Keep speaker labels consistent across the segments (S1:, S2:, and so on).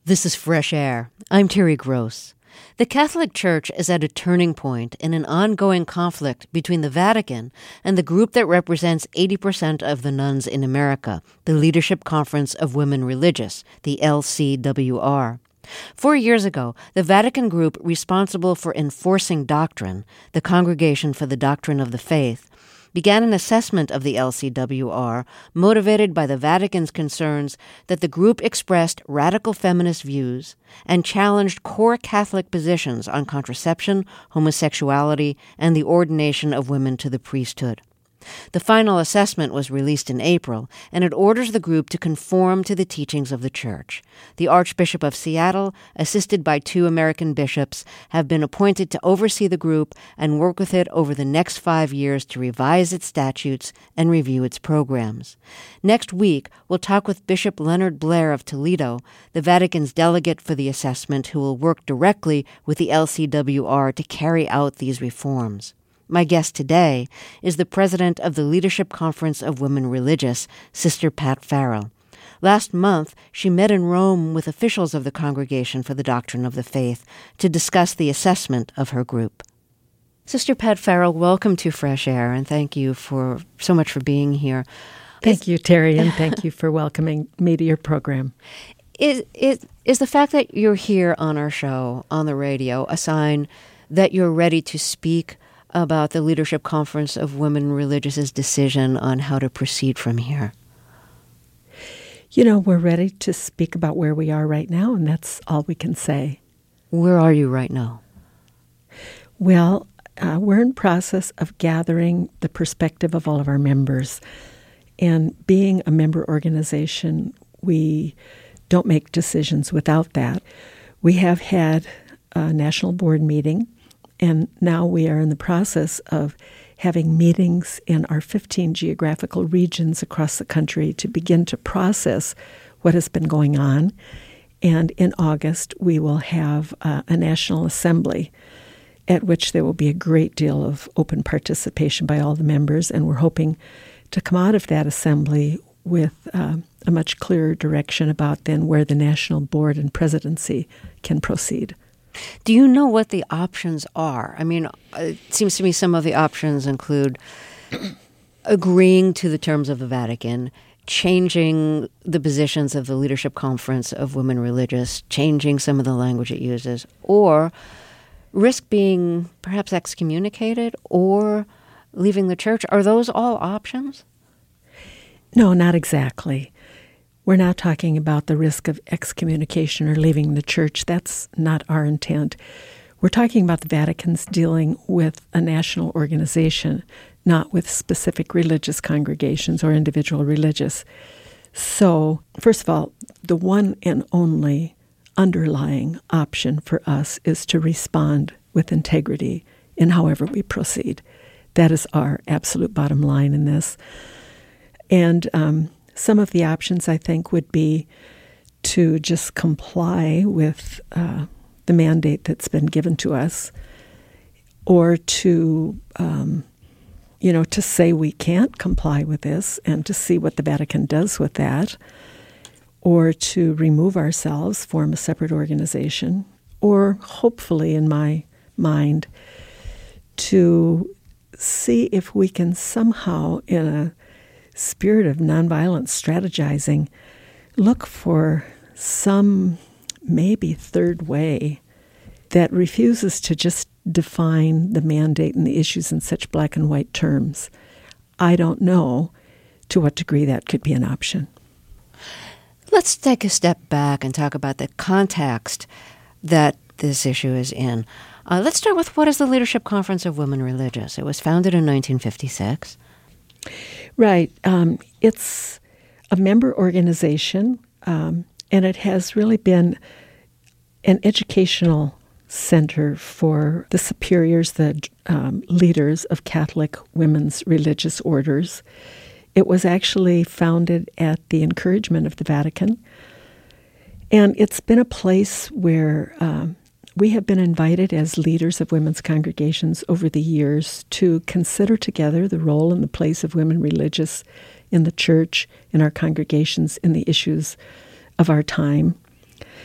S1: This is Fresh Air. I'm Terry Gross. The Catholic Church is at a turning point in an ongoing conflict between the Vatican and the group that represents 80% of the nuns in America, the Leadership Conference of Women Religious, the LCWR. 4 years ago, the Vatican group responsible for enforcing doctrine, the Congregation for the Doctrine of the Faith, began an assessment of the LCWR motivated by the Vatican's concerns that the group expressed radical feminist views and challenged core Catholic positions on contraception, homosexuality, and the ordination of women to the priesthood. The final assessment was released in April, and it orders the group to conform to the teachings of the Church. The Archbishop of Seattle, assisted by 2 American bishops, have been appointed to oversee the group and work with it over the next 5 years to revise its statutes and review its programs. Next week, we'll talk with Bishop Leonard Blair of Toledo, the Vatican's delegate for the assessment, who will work directly with the LCWR to carry out these reforms. My guest today is the president of the Leadership Conference of Women Religious, Sister Pat Farrell. Last month, she met in Rome with officials of the Congregation for the Doctrine of the Faith to discuss the assessment of her group. Sister Pat Farrell, welcome to Fresh Air, and thank you so much for being here.
S2: Thank you, Terry, and thank you for welcoming me to your program.
S1: Is the fact that you're here on our show, on the radio, a sign that you're ready to speak about the Leadership Conference of Women Religious's decision on how to proceed from here?
S2: You know, we're ready to speak about where we are right now, and that's all we can say.
S1: Where are you right now?
S2: Well, we're in process of gathering the perspective of all of our members. And being a member organization, we don't make decisions without that. We have had a national board meeting, and now we are in the process of having meetings in our 15 geographical regions across the country to begin to process what has been going on. And in August, we will have a national assembly at which there will be a great deal of open participation by all the members. And we're hoping to come out of that assembly with a much clearer direction about then where the national board and presidency can proceed.
S1: Do you know what the options are? I mean, it seems to me some of the options include agreeing to the terms of the Vatican, changing the positions of the Leadership Conference of Women Religious, changing some of the language it uses, or risk being perhaps excommunicated or leaving the church. Are those all options?
S2: No, not exactly. We're not talking about the risk of excommunication or leaving the church. That's not our intent. We're talking about the Vatican's dealing with a national organization, not with specific religious congregations or individual religious. So, first of all, the one and only underlying option for us is to respond with integrity in however we proceed. That is our absolute bottom line in this. And some of the options, I think, would be to just comply with the mandate that's been given to us, or to, to say we can't comply with this and to see what the Vatican does with that, or to remove ourselves, form a separate organization, or hopefully, in my mind, to see if we can somehow, in a spirit of nonviolent strategizing, look for some maybe third way that refuses to just define the mandate and the issues in such black and white terms. I don't know to what degree that could be an option.
S1: Let's take a step back and talk about the context that this issue is in. Let's start with, what is the Leadership Conference of Women Religious? It was founded in 1956.
S2: Right. It's a member organization, and it has really been an educational center for the superiors, the leaders of Catholic women's religious orders. It was actually founded at the encouragement of the Vatican, and it's been a place where we have been invited as leaders of women's congregations over the years to consider together the role and the place of women religious in the church, in our congregations, in the issues of our time.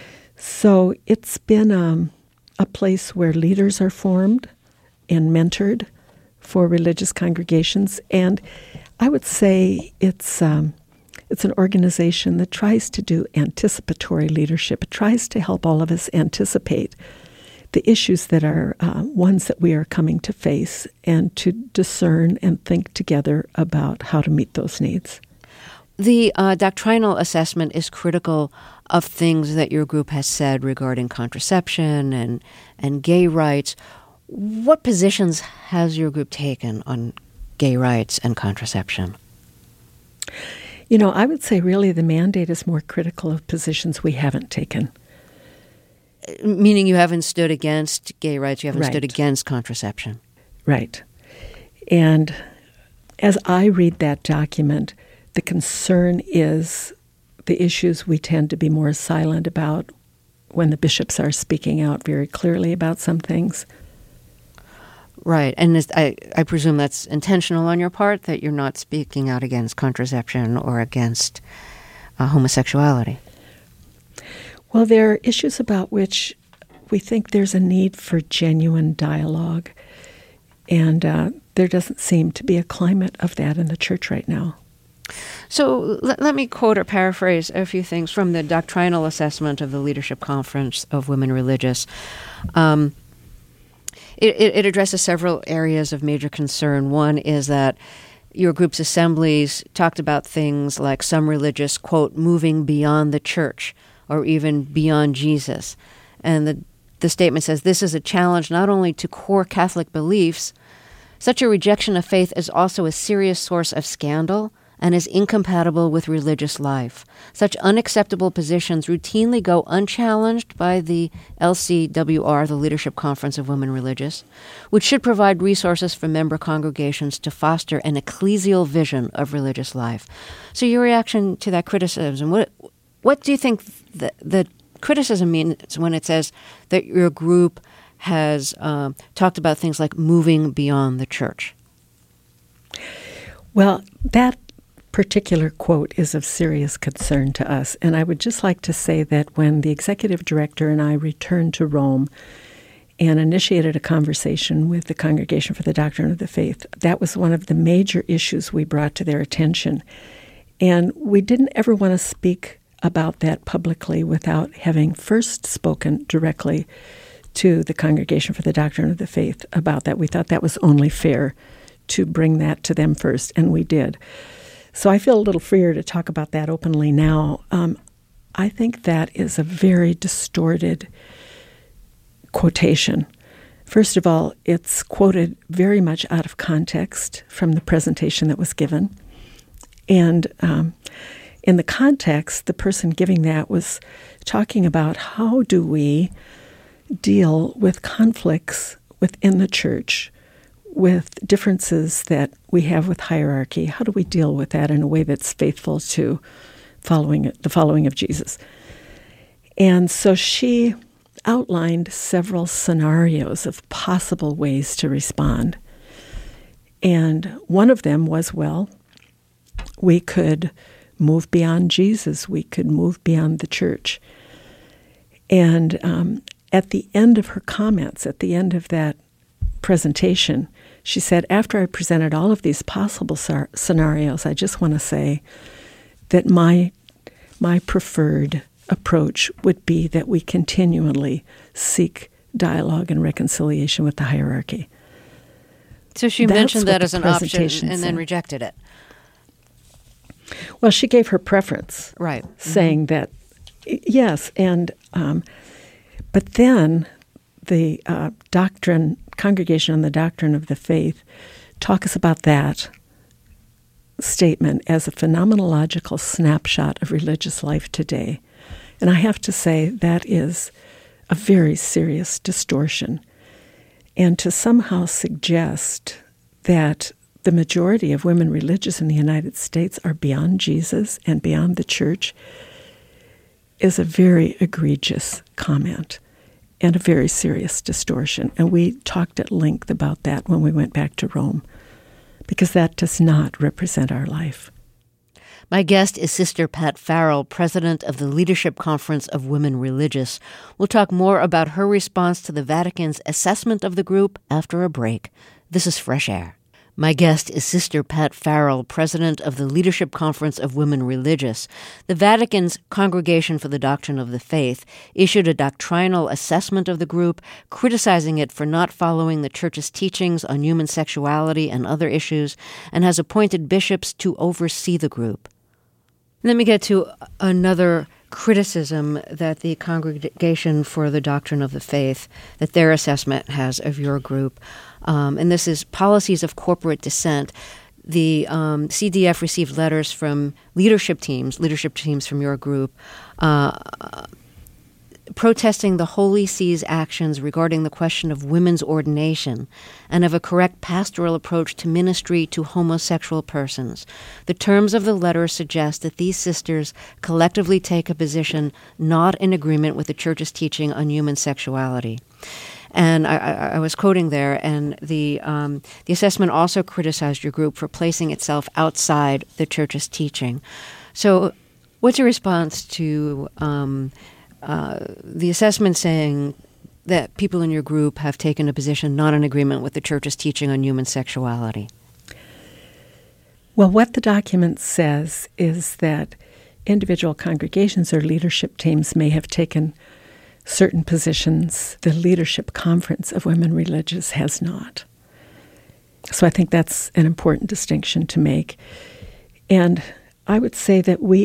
S2: So it's been a place where leaders are formed and mentored for religious congregations. And I would say it's an organization that tries to do anticipatory leadership. It tries to help all of us anticipate the issues that are ones that we are coming to face and to discern and think together about how to meet those needs.
S1: The doctrinal assessment is critical of things that your group has said regarding contraception and gay rights. What positions has your group taken on gay rights and contraception?
S2: You know, I would say really the mandate is more critical of positions we haven't taken.
S1: Meaning you haven't stood against gay rights, you haven't
S2: Right.
S1: stood against contraception.
S2: Right. And as I read that document, the concern is the issues we tend to be more silent about when the bishops are speaking out very clearly about some things.
S1: Right. And I presume that's intentional on your part, that you're not speaking out against contraception or against homosexuality.
S2: Well, there are issues about which we think there's a need for genuine dialogue, and there doesn't seem to be a climate of that in the church right now.
S1: So let me quote or paraphrase a few things from the doctrinal assessment of the Leadership Conference of Women Religious. It addresses several areas of major concern. One is that your group's assemblies talked about things like some religious, quote, moving beyond the church or even beyond Jesus. And the statement says this is a challenge not only to core Catholic beliefs, such a rejection of faith is also a serious source of scandal and is incompatible with religious life. Such unacceptable positions routinely go unchallenged by the LCWR, the Leadership Conference of Women Religious, which should provide resources for member congregations to foster an ecclesial vision of religious life. So your reaction to that criticism, what do you think the criticism means when it says that your group has talked about things like moving beyond the church?
S2: Well, that particular quote is of serious concern to us. And I would just like to say that when the executive director and I returned to Rome and initiated a conversation with the Congregation for the Doctrine of the Faith, that was one of the major issues we brought to their attention. And we didn't ever want to speak about that publicly without having first spoken directly to the Congregation for the Doctrine of the Faith about that. We thought that was only fair to bring that to them first, and we did. So I feel a little freer to talk about that openly now. I think that is a very distorted quotation. First of all, it's quoted very much out of context from the presentation that was given. And in the context, the person giving that was talking about how do we deal with conflicts within the church, with differences that we have with hierarchy. How do we deal with that in a way that's faithful to the following of Jesus? And so she outlined several scenarios of possible ways to respond. And one of them was, well, we could move beyond Jesus. We could move beyond the church. And at the end of her comments, at the end of that presentation, she said, after I presented all of these possible scenarios, I just want to say that my preferred approach would be that we continually seek dialogue and reconciliation with the hierarchy.
S1: So she mentioned that as an option and then rejected it.
S2: Well, she gave her preference,
S1: right,
S2: saying that, yes, and but then the Congregation on the Doctrine of the Faith talks about that statement as a phenomenological snapshot of religious life today. And I have to say that is a very serious distortion. And to somehow suggest that the majority of women religious in the United States are beyond Jesus and beyond the church is a very egregious comment and a very serious distortion. And we talked at length about that when we went back to Rome, because that does not represent our life.
S1: My guest is Sister Pat Farrell, president of the Leadership Conference of Women Religious. We'll talk more about her response to the Vatican's assessment of the group after a break. This is Fresh Air. My guest is Sister Pat Farrell, president of the Leadership Conference of Women Religious. The Vatican's Congregation for the Doctrine of the Faith issued a doctrinal assessment of the group, criticizing it for not following the Church's teachings on human sexuality and other issues, and has appointed bishops to oversee the group. Let me get to another criticism that the Congregation for the Doctrine of the Faith, that their assessment has of your group. And this is policies of corporate dissent. The CDF received letters from leadership teams from your group, protesting the Holy See's actions regarding the question of women's ordination and of a correct pastoral approach to ministry to homosexual persons. The terms of the letter suggest that these sisters collectively take a position not in agreement with the Church's teaching on human sexuality. And I was quoting there, and the assessment also criticized your group for placing itself outside the Church's teaching. So what's your response to the assessment saying that people in your group have taken a position not in agreement with the Church's teaching on human sexuality?
S2: Well, what the document says is that individual congregations or leadership teams may have taken certain positions. The Leadership Conference of Women Religious has not. So I think that's an important distinction to make. And I would say that we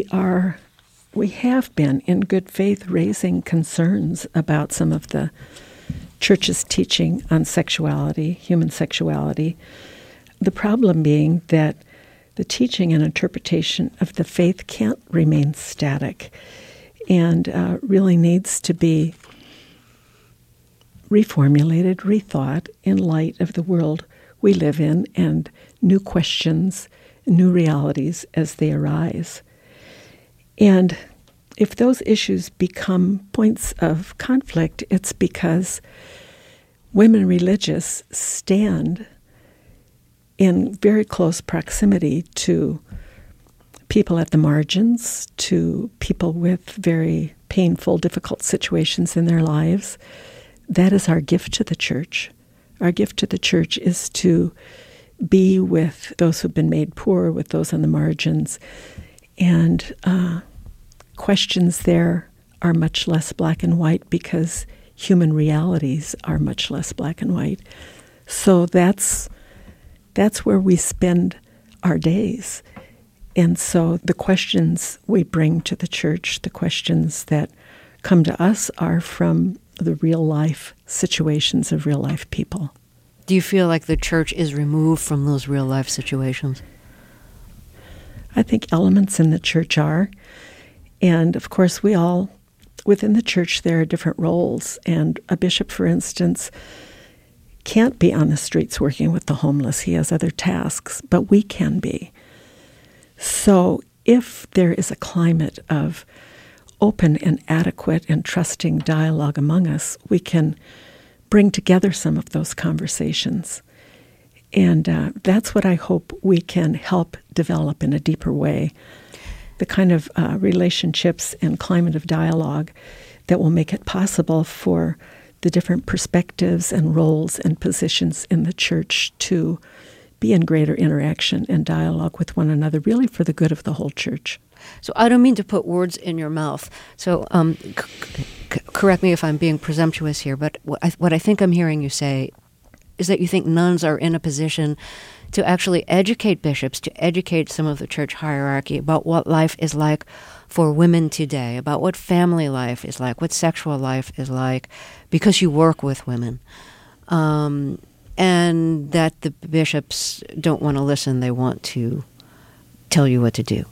S2: have been, in good faith, raising concerns about some of the Church's teaching on sexuality, human sexuality. The problem being that the teaching and interpretation of the faith can't remain static and really needs to be reformulated, rethought in light of the world we live in and new questions, new realities as they arise. And if those issues become points of conflict, it's because women religious stand in very close proximity to people at the margins, to people with very painful, difficult situations in their lives. That is our gift to the Church. Our gift to the Church is to be with those who've been made poor, with those on the margins. And questions there are much less black and white because human realities are much less black and white. So that's where we spend our days. And so the questions we bring to the Church, the questions that come to us, are from the real-life situations of real-life people.
S1: Do you feel like the Church is removed from those real-life situations?
S2: I think elements in the Church are. And, of course, we all, within the Church, there are different roles. And a bishop, for instance, can't be on the streets working with the homeless. He has other tasks, but we can be. So if there is a climate of open and adequate and trusting dialogue among us, we can bring together some of those conversations. And that's what I hope we can help develop in a deeper way, the kind of relationships and climate of dialogue that will make it possible for the different perspectives and roles and positions in the Church to be in greater interaction and dialogue with one another, really for the good of the whole Church.
S1: So I don't mean to put words in your mouth. So correct me if I'm being presumptuous here, but what I think I'm hearing you say is that you think nuns are in a position to actually educate bishops, to educate some of the Church hierarchy about what life is like for women today, about what family life is like, what sexual life is like, because you work with women. And that the bishops don't want to listen, they want to tell you what to do.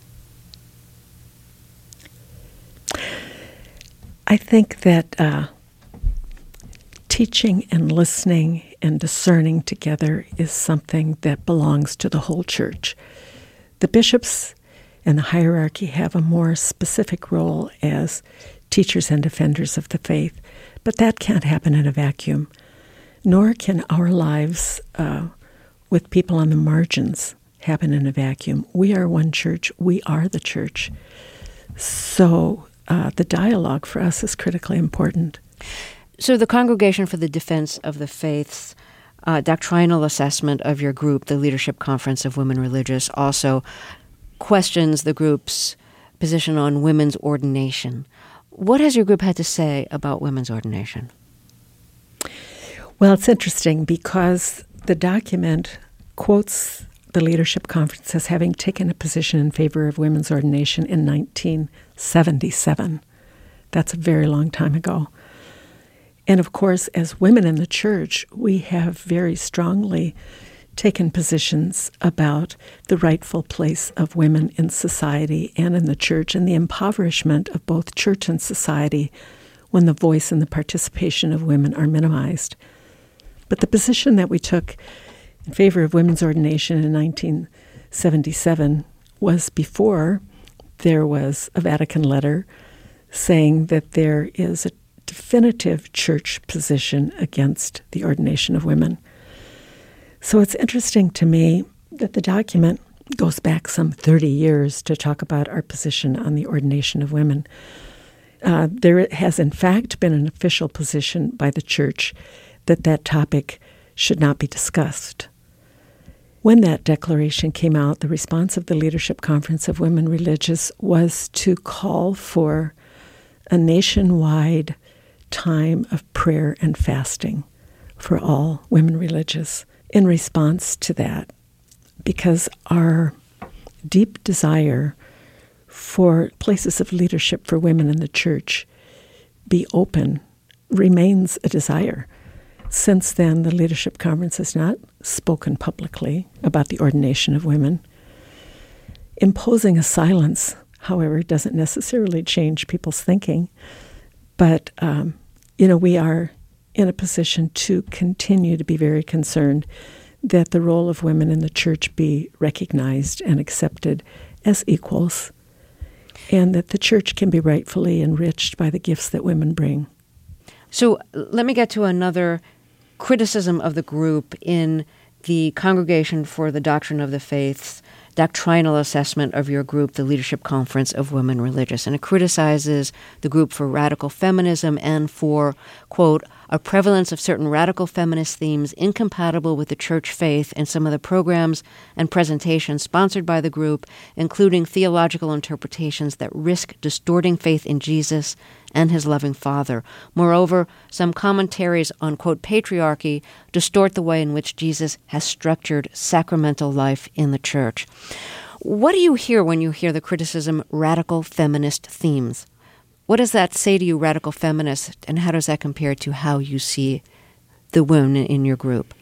S2: I think that teaching and listening and discerning together is something that belongs to the whole Church. The bishops and the hierarchy have a more specific role as teachers and defenders of the faith, but that can't happen in a vacuum. Nor can our lives with people on the margins happen in a vacuum. We are one church. We are the church. So the dialogue for us is critically important.
S1: So the Congregation for the Defense of the Faith's doctrinal assessment of your group, the Leadership Conference of Women Religious, also questions the group's position on women's ordination. What has your group had to say about women's ordination?
S2: Well, it's interesting because the document quotes the Leadership Conference as having taken a position in favor of women's ordination in 1977. That's a very long time ago. And of course, as women in the church, we have very strongly taken positions about the rightful place of women in society and in the church, and the impoverishment of both church and society when the voice and the participation of women are minimized. But the position that we took in favor of women's ordination in 1977 was before there was a Vatican letter saying that there is a definitive church position against the ordination of women. So it's interesting to me that the document goes back some 30 years to talk about our position on the ordination of women. There has, in fact, been an official position by the church that topic should not be discussed. When that declaration came out, the response of the Leadership Conference of Women Religious was to call for a nationwide time of prayer and fasting for all women religious in response to that, because our deep desire for places of leadership for women in the church be open remains a desire. Since then, the Leadership Conference has not spoken publicly about the ordination of women. Imposing a silence, however, doesn't necessarily change people's thinking. But, we are in a position to continue to be very concerned that the role of women in the church be recognized and accepted as equals, and that the church can be rightfully enriched by the gifts that women bring.
S1: So let me get to another criticism of the group in the Congregation for the Doctrine of the Faith's doctrinal assessment of your group, the Leadership Conference of Women Religious. And it criticizes the group for radical feminism and for, quote, a prevalence of certain radical feminist themes incompatible with the church faith in some of the programs and presentations sponsored by the group, including theological interpretations that risk distorting faith in Jesus and his loving Father. Moreover, some commentaries on, quote, patriarchy distort the way in which Jesus has structured sacramental life in the church. What do you hear when you hear the criticism radical feminist themes? What does that say to you, radical feminist, and how does that compare to how you see the women in your group?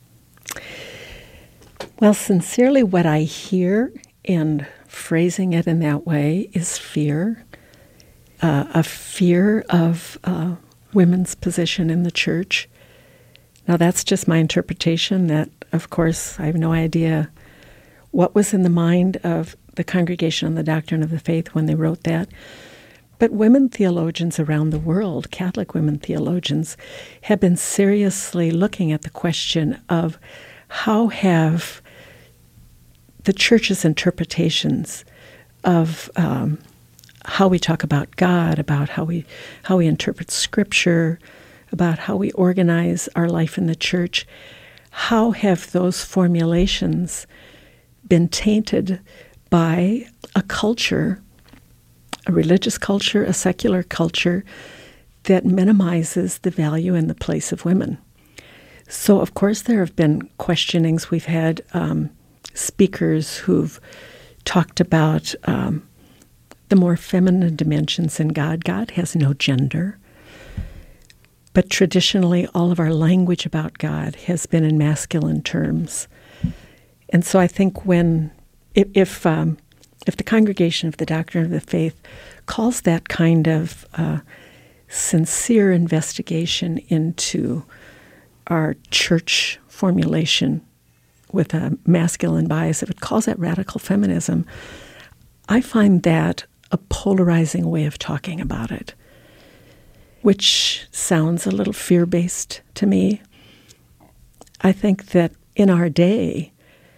S2: Well, sincerely, what I hear in phrasing it in that way is fear. A fear of women's position in the church. Now, that's just my interpretation. That, of course, I have no idea what was in the mind of the Congregation on the Doctrine of the Faith when they wrote that. But women theologians around the world, Catholic women theologians, have been seriously looking at the question of how have the church's interpretations of how we talk about God, about how we interpret Scripture, about how we organize our life in the church, how have those formulations been tainted by a culture, a religious culture, a secular culture that minimizes the value and the place of women. So, of course, there have been questionings. We've had speakers who've talked about the more feminine dimensions in God. God has no gender. But traditionally, all of our language about God has been in masculine terms. And so I think if the Congregation of the Doctrine of the Faith calls that kind of sincere investigation into our church formulation with a masculine bias, if it calls that radical feminism, I find that a polarizing way of talking about it, which sounds a little fear-based to me. I think that in our day,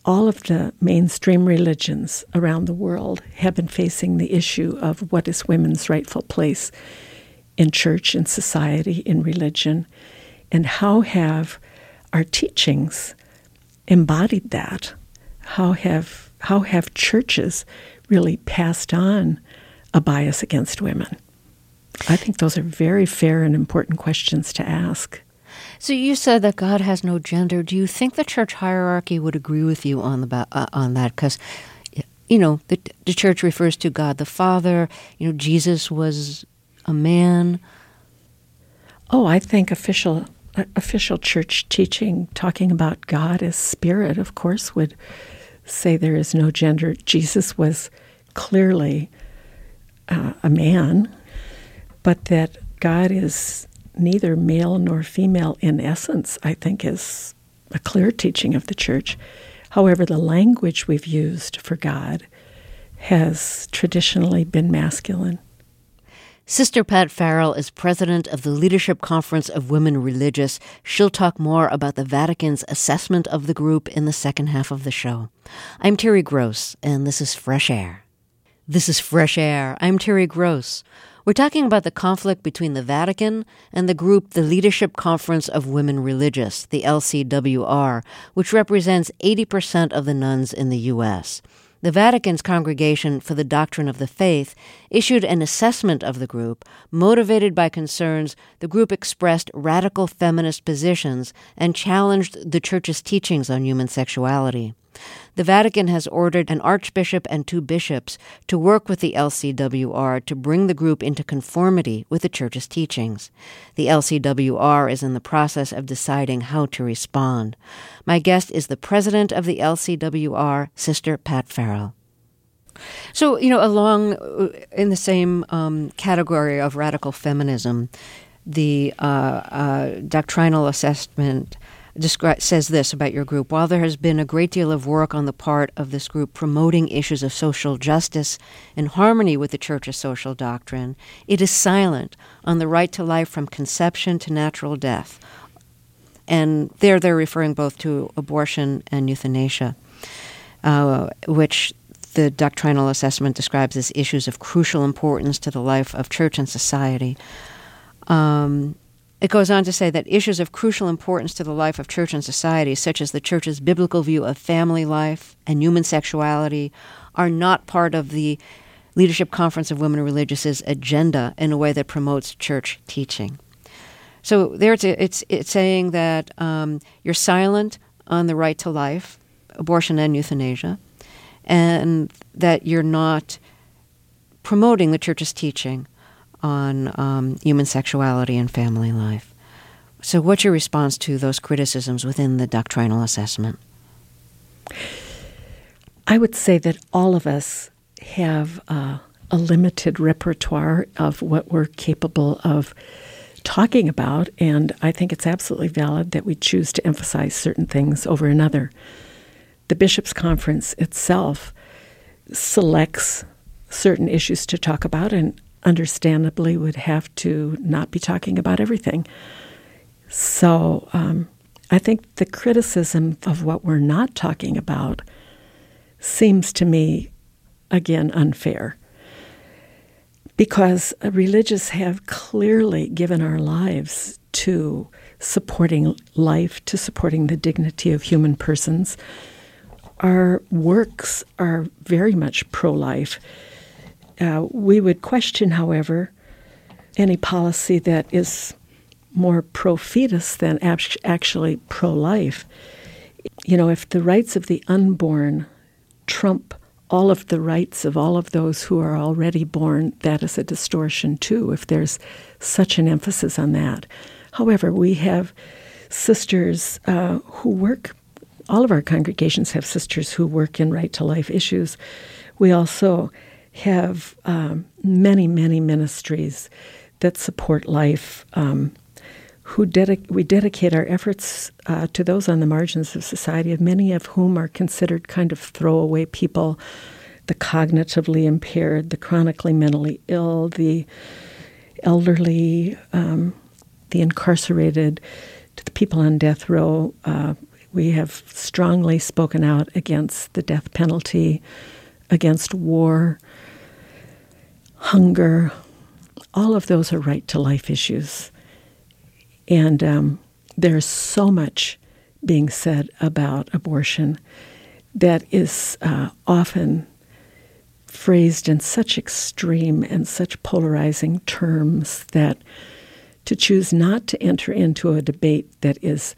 S2: all of the mainstream religions around the world have been facing the issue of what is women's rightful place in church, in society, in religion, and how have our teachings embodied that? How have churches really passed on a bias against women? I think those are very fair and important questions to ask.
S1: So you said that God has no gender. Do you think the church hierarchy would agree with you on that? Because, the church refers to God the Father. Jesus was a man.
S2: Oh, I think official church teaching, talking about God as spirit, of course, would say there is no gender. Jesus was clearly a man, but that God is neither male nor female in essence, I think, is a clear teaching of the church. However, the language we've used for God has traditionally been masculine.
S1: Sister Pat Farrell is president of the Leadership Conference of Women Religious. She'll talk more about the Vatican's assessment of the group in the second half of the show. I'm Terry Gross, and this is Fresh Air. This is Fresh Air. I'm Terry Gross. We're talking about the conflict between the Vatican and the group, the Leadership Conference of Women Religious, the LCWR, which represents 80% of the nuns in the U.S. The Vatican's Congregation for the Doctrine of the Faith issued an assessment of the group. Motivated by concerns, the group expressed radical feminist positions and challenged the Church's teachings on human sexuality. The Vatican has ordered an archbishop and 2 bishops to work with the LCWR to bring the group into conformity with the Church's teachings. The LCWR is in the process of deciding how to respond. My guest is the president of the LCWR, Sister Pat Farrell. So, along in the same category of radical feminism, the doctrinal assessment says this about your group. While there has been a great deal of work on the part of this group promoting issues of social justice in harmony with the Church's social doctrine, it is silent on the right to life from conception to natural death. And they're referring both to abortion and euthanasia, which the doctrinal assessment describes as issues of crucial importance to the life of church and society. It goes on to say that issues of crucial importance to the life of church and society, such as the Church's biblical view of family life and human sexuality, are not part of the Leadership Conference of Women Religious's agenda in a way that promotes church teaching. So there it's saying that you're silent on the right to life, abortion and euthanasia, and that you're not promoting the Church's teaching on human sexuality and family life. So what's your response to those criticisms within the doctrinal assessment?
S2: I would say that all of us have a limited repertoire of what we're capable of talking about, and I think it's absolutely valid that we choose to emphasize certain things over another. The Bishops' Conference itself selects certain issues to talk about, and understandably would have to not be talking about everything. So I think the criticism of what we're not talking about seems to me, again, unfair. Because religious have clearly given our lives to supporting life, to supporting the dignity of human persons. Our works are very much pro-life. We would question, however, any policy that is more pro-fetus than actually pro-life. If the rights of the unborn trump all of the rights of all of those who are already born, that is a distortion too, if there's such an emphasis on that. However, we have sisters who work, all of our congregations have sisters who work in right-to-life issues. We also have many, many ministries that support life, we dedicate our efforts to those on the margins of society, many of whom are considered kind of throwaway people, the cognitively impaired, the chronically mentally ill, the elderly, the incarcerated, to the people on death row. We have strongly spoken out against the death penalty, against war, hunger. All of those are right-to-life issues. And there's so much being said about abortion that is often phrased in such extreme and such polarizing terms that to choose not to enter into a debate that is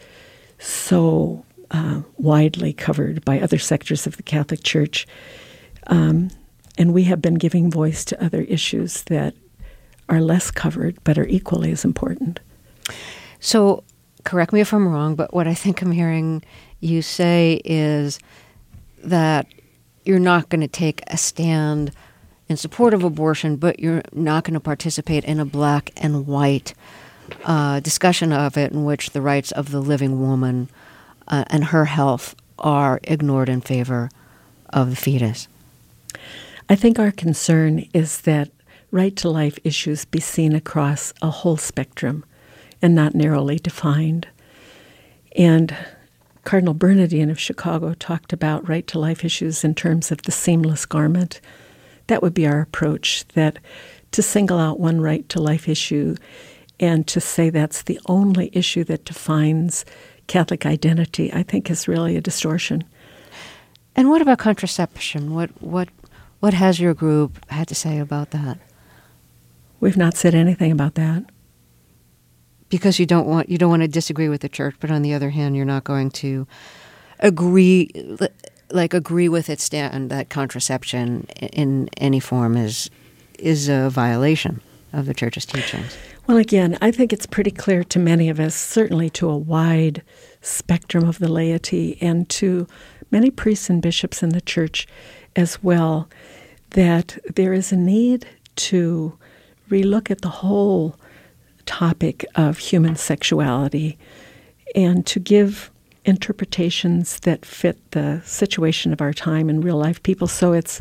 S2: so widely covered by other sectors of the Catholic Church. And we have been giving voice to other issues that are less covered but are equally as important.
S1: So, correct me if I'm wrong, but what I think I'm hearing you say is that you're not going to take a stand in support of abortion, but you're not going to participate in a black and white discussion of it in which the rights of the living woman and her health are ignored in favor of the fetus.
S2: I think our concern is that right-to-life issues be seen across a whole spectrum and not narrowly defined. And Cardinal Bernardin of Chicago talked about right-to-life issues in terms of the seamless garment. That would be our approach, that to single out one right-to-life issue and to say that's the only issue that defines Catholic identity, I think is really a distortion.
S1: And what about contraception? What has your group had to say about that?
S2: We've not said anything about that.
S1: Because you don't want to disagree with the church, but on the other hand, you're not going to agree with its stand that contraception in any form is a violation of the church's teachings.
S2: Well, again, I think it's pretty clear to many of us, certainly to a wide spectrum of the laity and to many priests and bishops in the church as well, that there is a need to relook at the whole topic of human sexuality and to give interpretations that fit the situation of our time and real life people. So it's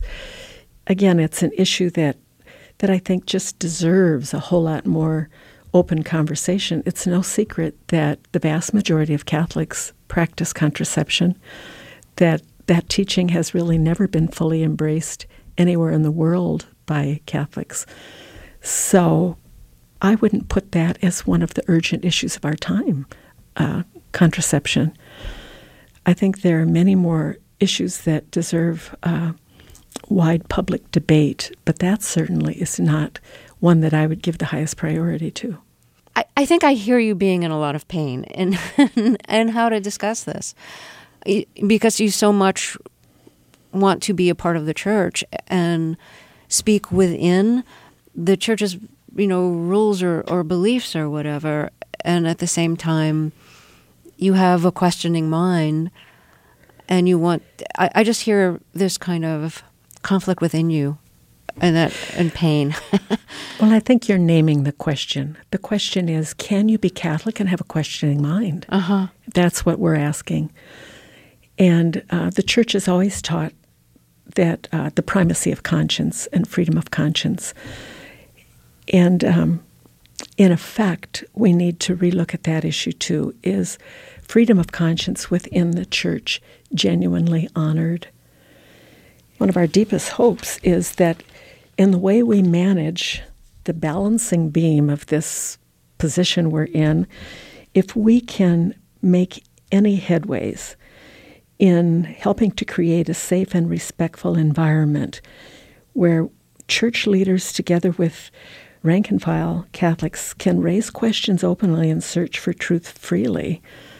S2: an issue that I think just deserves a whole lot more open conversation. It's no secret that the vast majority of Catholics practice contraception, that teaching has really never been fully embraced anywhere in the world by Catholics. So I wouldn't put that as one of the urgent issues of our time, contraception. I think there are many more issues that deserve wide public debate, but that certainly is not one that I would give the highest priority to.
S1: I think I hear you being in a lot of pain and how to discuss this, because you so much want to be a part of the church and speak within the church's rules or beliefs or whatever, and at the same time you have a questioning mind and you want, I just hear this kind of conflict within you and pain.
S2: Well, I think you're naming the question. The question is, can you be Catholic and have a questioning mind?
S1: Uh-huh.
S2: That's what we're asking. And the church has always taught that the primacy of conscience and freedom of conscience. And in effect, we need to relook at that issue too. Is freedom of conscience within the church genuinely honored? One of our deepest hopes is that in the way we manage the balancing beam of this position we're in, if we can make any headways in helping to create a safe and respectful environment where church leaders together with rank-and-file Catholics can raise questions openly and search for truth freely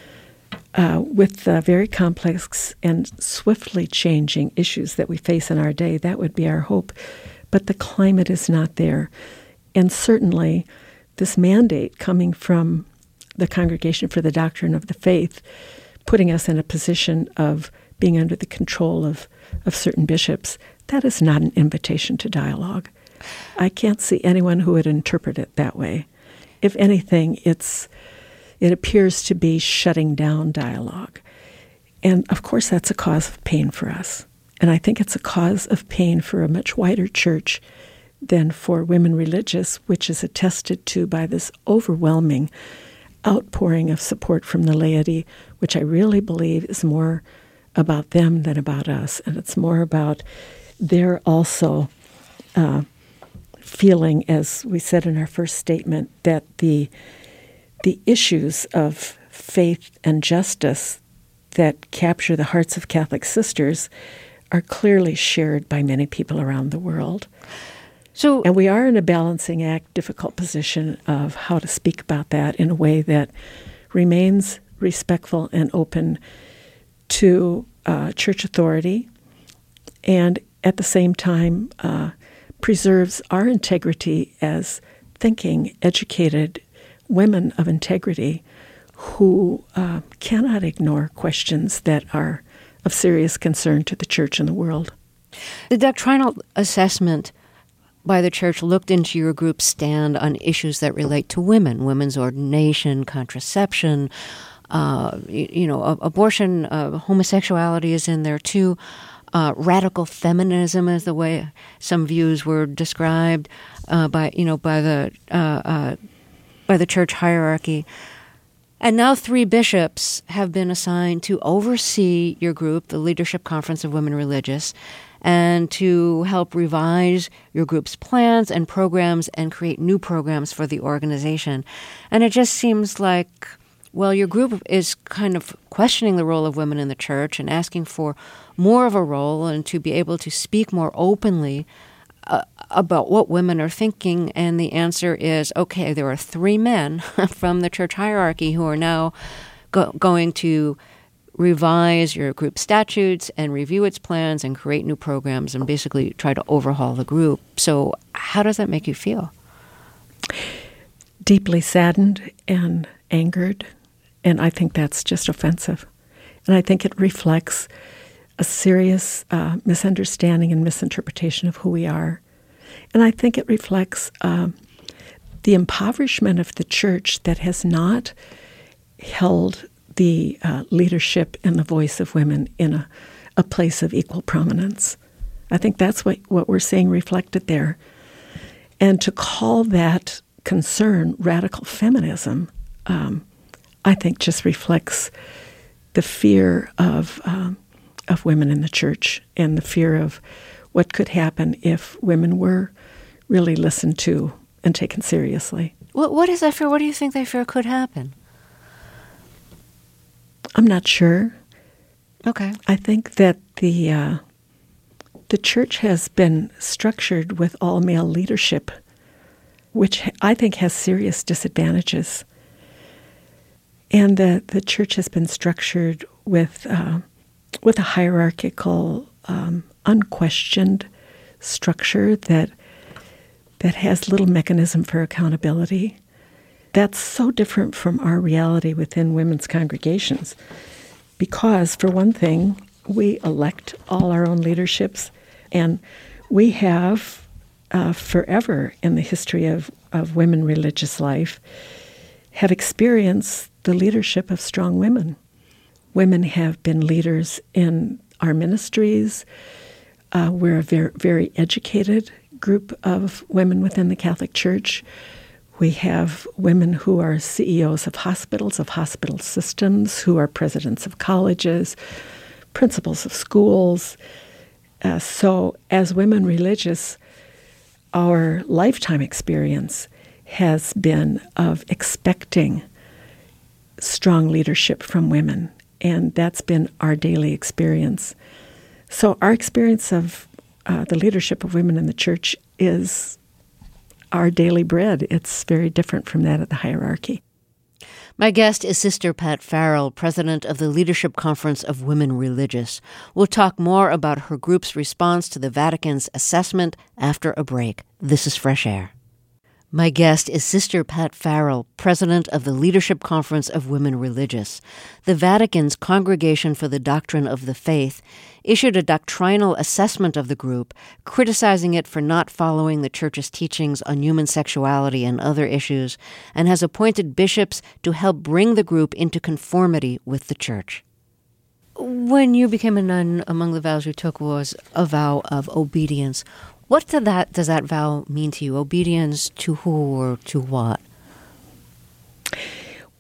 S2: with the very complex and swiftly changing issues that we face in our day. That would be our hope. But the climate is not there. And certainly this mandate coming from the Congregation for the Doctrine of the Faith, putting us in a position of being under the control of certain bishops, that is not an invitation to dialogue. I can't see anyone who would interpret it that way. If anything, it appears to be shutting down dialogue. And of course, that's a cause of pain for us. And I think it's a cause of pain for a much wider church than for women religious, which is attested to by this overwhelming outpouring of support from the laity, which I really believe is more about them than about us. And it's more about their also feeling, as we said in our first statement, that the issues of faith and justice that capture the hearts of Catholic sisters are clearly shared by many people around the world. And we are in a balancing act, difficult position of how to speak about that in a way that remains respectful and open to church authority, and at the same time preserves our integrity as thinking, educated women of integrity who cannot ignore questions that are of serious concern to the church and the world.
S1: The doctrinal assessment by the church looked into your group's stand on issues that relate to women, women's ordination, contraception, abortion, homosexuality is in there too. Radical feminism is the way some views were described by the church hierarchy. And now 3 bishops have been assigned to oversee your group, the Leadership Conference of Women Religious, and to help revise your group's plans and programs and create new programs for the organization. And it just seems like, well, your group is kind of questioning the role of women in the church and asking for more of a role and to be able to speak more openly about what women are thinking. And the answer is, okay, there are 3 men from the church hierarchy who are now going to revise your group statutes and review its plans and create new programs and basically try to overhaul the group. So how does that make you feel?
S2: Deeply saddened and angered, and I think that's just offensive. And I think it reflects a serious misunderstanding and misinterpretation of who we are. And I think it reflects the impoverishment of the church that has not held the leadership and the voice of women in a place of equal prominence. I think that's what we're seeing reflected there. And to call that concern radical feminism, I think just reflects the fear of women in the church and the fear of what could happen if women were really listened to and taken seriously.
S1: What is that fear? What do you think they fear could happen?
S2: I'm not sure.
S1: Okay.
S2: I think that the church has been structured with all-male leadership, which I think has serious disadvantages. And the church has been structured with a hierarchical, unquestioned structure that has little mechanism for accountability. That's so different from our reality within women's congregations because, for one thing, we elect all our own leaderships, and we have forever in the history of women religious life have experienced the leadership of strong women. Women have been leaders in our ministries. We're a very, very educated group of women within the Catholic Church. We have women who are CEOs of hospital systems, who are presidents of colleges, principals of schools. So as women religious, our lifetime experience has been of expecting strong leadership from women, and that's been our daily experience. So our experience of the leadership of women in the church is our daily bread. It's very different from that of the hierarchy.
S1: My guest is Sister Pat Farrell, president of the Leadership Conference of Women Religious. We'll talk more about her group's response to the Vatican's assessment after a break. This is Fresh Air. My guest is Sister Pat Farrell, president of the Leadership Conference of Women Religious. The Vatican's Congregation for the Doctrine of the Faith issued a doctrinal assessment of the group, criticizing it for not following the Church's teachings on human sexuality and other issues, and has appointed bishops to help bring the group into conformity with the Church. When you became a nun, among the vows you took was a vow of obedience. What does that vow mean to you? Obedience to who or to what?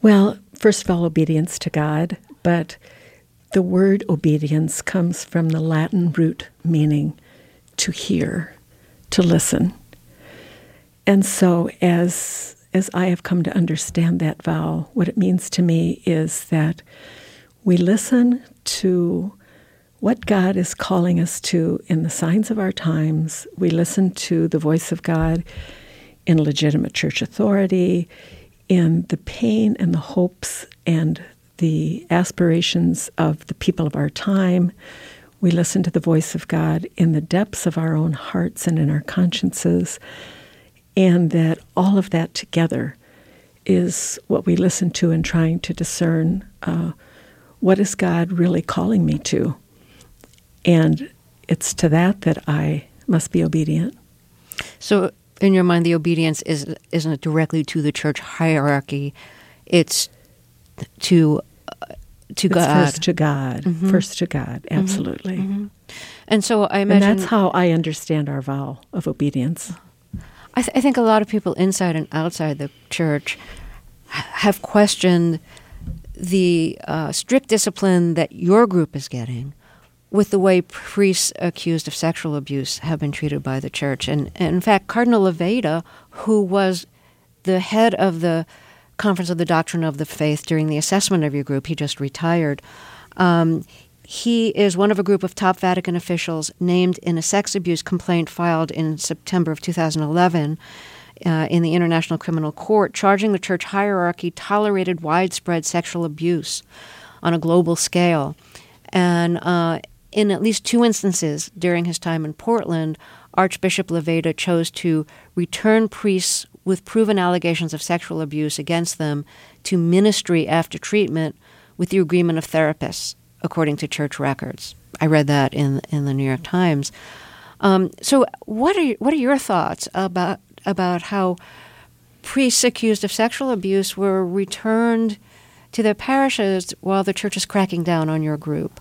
S2: Well, first of all, obedience to God, but the word obedience comes from the Latin root meaning to hear, to listen. And so as I have come to understand that vow, what it means to me is that we listen to what God is calling us to in the signs of our times. We listen to the voice of God in legitimate church authority, in the pain and the hopes and the aspirations of the people of our time. We listen to the voice of God in the depths of our own hearts and in our consciences, and that all of that together is what we listen to in trying to discern what is God really calling me to. And it's to that I must be obedient.
S1: So in your mind, the obedience isn't directly to the church hierarchy. It's to God.
S2: First to God. Mm-hmm. First to God, absolutely.
S1: Mm-hmm. And so I imagine...
S2: And that's how I understand our vow of obedience.
S1: I think a lot of people inside and outside the church have questioned the strict discipline that your group is getting with the way priests accused of sexual abuse have been treated by the church. And in fact, Cardinal Levada, who was the head of the Conference of the Doctrine of the Faith during the assessment of your group, he just retired, he is one of a group of top Vatican officials named in a sex abuse complaint filed in September of 2011 in the International Criminal Court, charging the church hierarchy tolerated widespread sexual abuse on a global scale. And in at least 2 instances during his time in Portland, Archbishop Levada chose to return priests with proven allegations of sexual abuse against them to ministry after treatment with the agreement of therapists, according to church records. I read that in the New York Times. So what are your thoughts about how priests accused of sexual abuse were returned to their parishes while the church is cracking down on your group?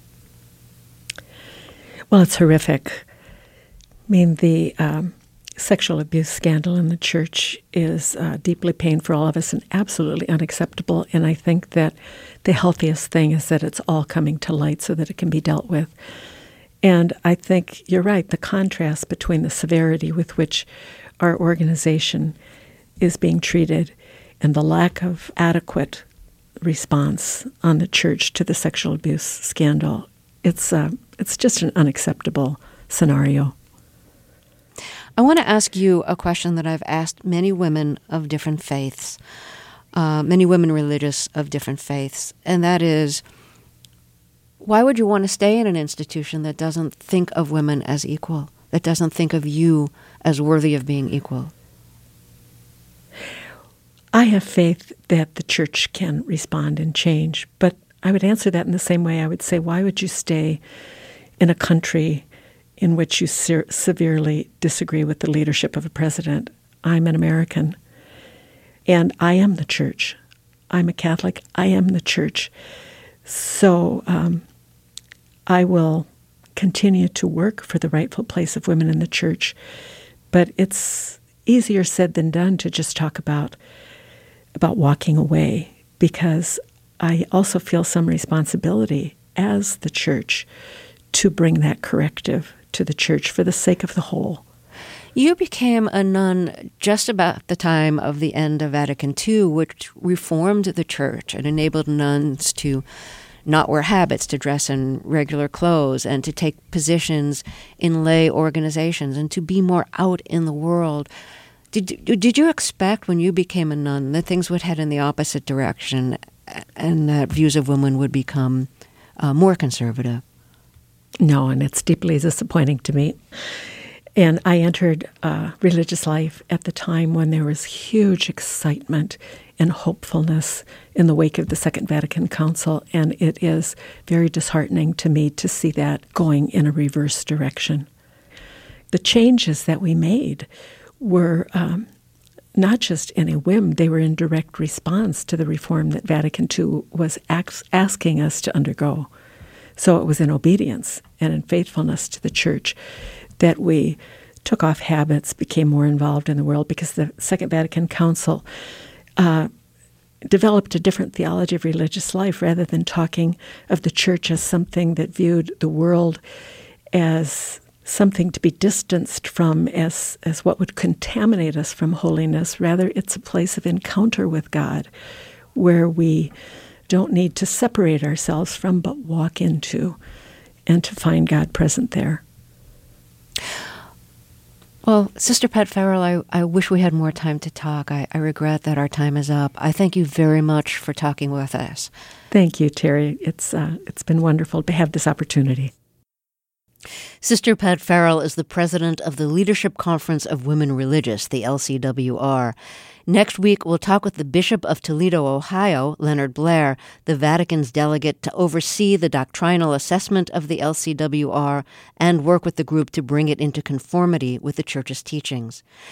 S2: Well, it's horrific. I mean, the sexual abuse scandal in the church is deeply painful for all of us and absolutely unacceptable. And I think that the healthiest thing is that it's all coming to light so that it can be dealt with. And I think you're right, the contrast between the severity with which our organization is being treated and the lack of adequate response on the church to the sexual abuse scandal, it's just an unacceptable scenario.
S1: I want to ask you a question that I've asked many women of different faiths, many women religious of different faiths, and that is, why would you want to stay in an institution that doesn't think of women as equal, that doesn't think of you as worthy of being equal?
S2: I have faith that the church can respond and change, but I would answer that in the same way. I would say, why would you stay in a country in which you severely disagree with the leadership of a president? I'm an American, and I am the church. I'm a Catholic. I am the church. So I will continue to work for the rightful place of women in the church, but it's easier said than done to just talk about walking away, because I also feel some responsibility as the church to bring that corrective to the church for the sake of the whole.
S1: You became a nun just about the time of the end of Vatican II, which reformed the church and enabled nuns to not wear habits, to dress in regular clothes, and to take positions in lay organizations and to be more out in the world. Did you expect when you became a nun that things would head in the opposite direction and that views of women would become more conservative?
S2: No, and it's deeply disappointing to me. And I entered religious life at the time when there was huge excitement and hopefulness in the wake of the Second Vatican Council, and it is very disheartening to me to see that going in a reverse direction. The changes that we made were not just in a whim, they were in direct response to the reform that Vatican II was asking us to undergo. So it was in obedience and in faithfulness to the church that we took off habits, became more involved in the world, because the Second Vatican Council developed a different theology of religious life rather than talking of the church as something that viewed the world as something to be distanced from, as what would contaminate us from holiness. Rather, it's a place of encounter with God where we don't need to separate ourselves from, but walk into, and to find God present there.
S1: Well, Sister Pat Farrell, I wish we had more time to talk. I regret that our time is up. I thank you very much for talking with us.
S2: Thank you, Terry. It's been wonderful to have this opportunity.
S1: Sister Pat Farrell is the president of the Leadership Conference of Women Religious, the LCWR. Next week, we'll talk with the Bishop of Toledo, Ohio, Leonard Blair, the Vatican's delegate to oversee the doctrinal assessment of the LCWR and work with the group to bring it into conformity with the Church's teachings.